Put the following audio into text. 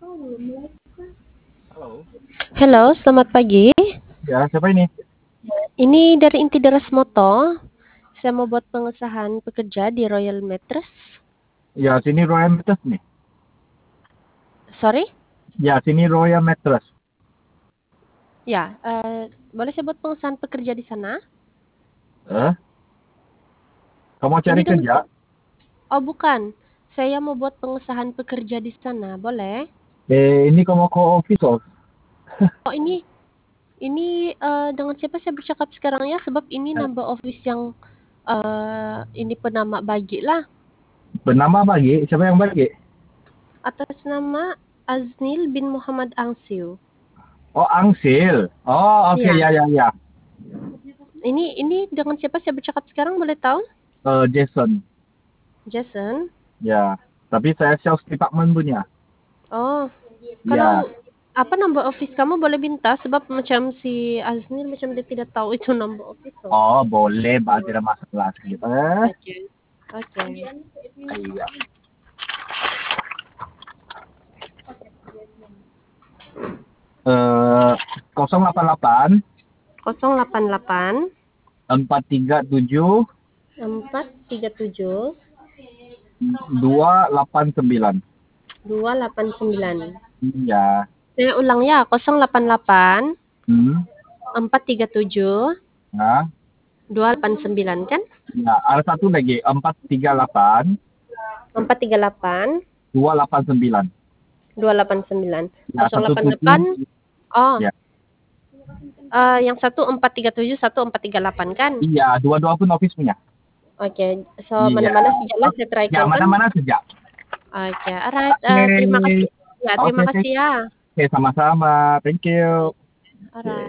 Halo. Halo, selamat pagi. Ya, siapa ini? Ini dari Inti Deras Moto. Saya mau buat pengesahan pekerja di Royal Mattress. Ya, sini Royal Mattress nih. Sorry? Ya, sini Royal Mattress. Ya, boleh saya buat pengesahan pekerja di sana? Eh? Kamu Ini cari dengan... kerja? Oh, bukan. Saya mau buat pengesahan pekerja di sana. Boleh? Ini kamu ke office of? Oh, ini dengan siapa saya bercakap sekarang ya? Sebab ini Eh, number office yang ini penama bagi lah. Bernama bagi? Siapa yang bagi? Atas nama Aznil bin Muhammad Angsiu. Oh, Angsil. Oh, oke, Iya. ya, ya, ya. Ini dengan siapa saya bercakap sekarang? Boleh tahu? Jason. Jason. Ya, tapi saya sales department punya. Oh, Ya. kalau apa number office kamu boleh minta sebab macam si Aznil macam dia tidak tahu itu number office. Oh. Oh, boleh, Mbak. Tidak masalah. Gitu. Oke. Oke. Iya. 088 088 437 437 289. 289. Iya. Saya ulang ya, 088 Hmm. 437 Nah, 289 kan? ya, ada satu lagi 438 438 289. 289. Ya, 17. 088. Oh, Ya. yang satu 437 satu 438 kan? Iya, dua-dua pun office punya. Oke, so Iya. mana-mana sejalan saya try Ya, call kan? mana-mana sejak. Oke, alright. Terima Oke. kasih. Ya, Oke, terima oke. kasih ya. Oke, sama-sama. Thank you. Alright.